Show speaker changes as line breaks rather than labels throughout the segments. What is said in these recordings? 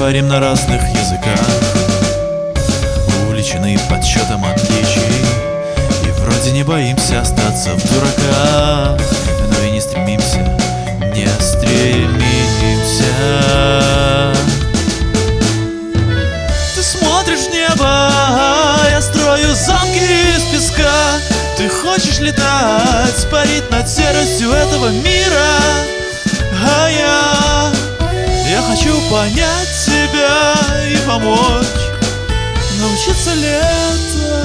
говорим на разных языках, увлечены подсчетом отличий, и вроде не боимся остаться в дураках, но и не стремимся, не стремимся. Ты смотришь в небо, я строю замки из песка. Ты хочешь летать, парить над серостью этого мира, а я хочу понять тебя и помочь научиться летать.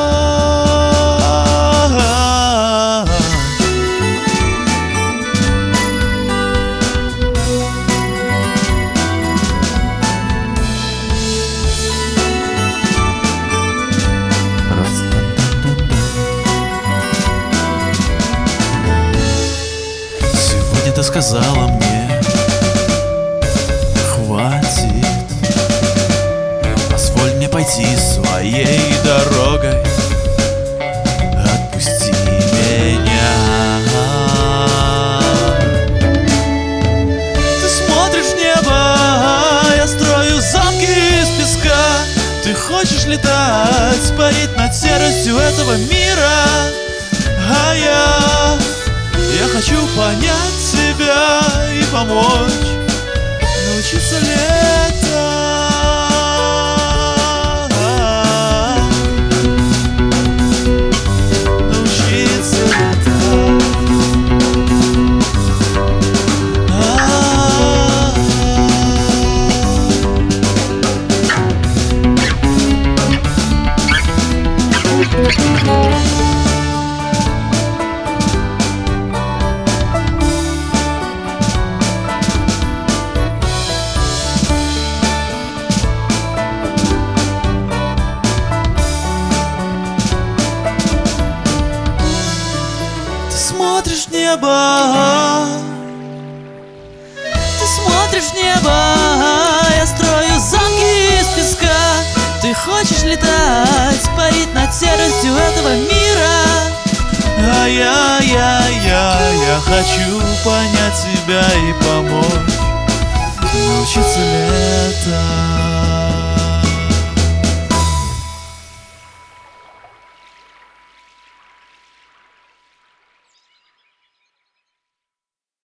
Сегодня ты сказала мне: хватит, позволь мне пойти своей дорогой, отпусти меня. Ты смотришь в небо, я строю замки из песка. Ты хочешь летать, парить над серостью этого мира, а я хочу понять тебя и помочь научиться летать. Научиться летать. Смотришь в небо, ты смотришь в небо, я строю замки из песка. Ты хочешь летать, парить над серостью этого мира, а я хочу понять тебя и помочь научиться летать.